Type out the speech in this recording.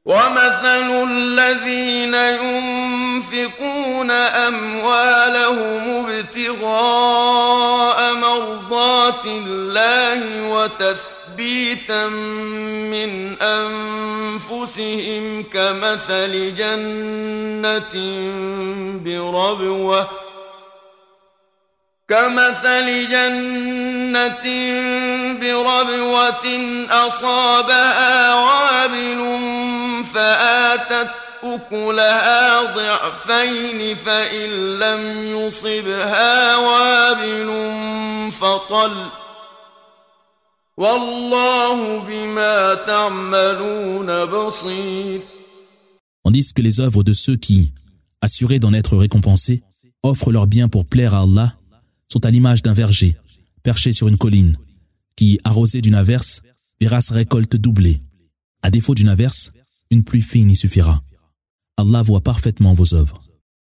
ومثل الذين ينفقون أموالهم ابتغاء مرضات الله وتثبيتا من أنفسهم كمثل جنة بربوة أصابها وابل فآتت أكلها ضعفين فإن لم يصبها وابل فطل والله بما تعملون بصير. Tandis que les œuvres de ceux qui, assurés d'en être récompensés, offrent leurs biens pour plaire à Allah, sont à l'image d'un verger, perché sur une colline, qui, arrosé d'une averse, verra sa récolte doublée. À défaut d'une averse, une pluie fine y suffira. Allah voit parfaitement vos œuvres.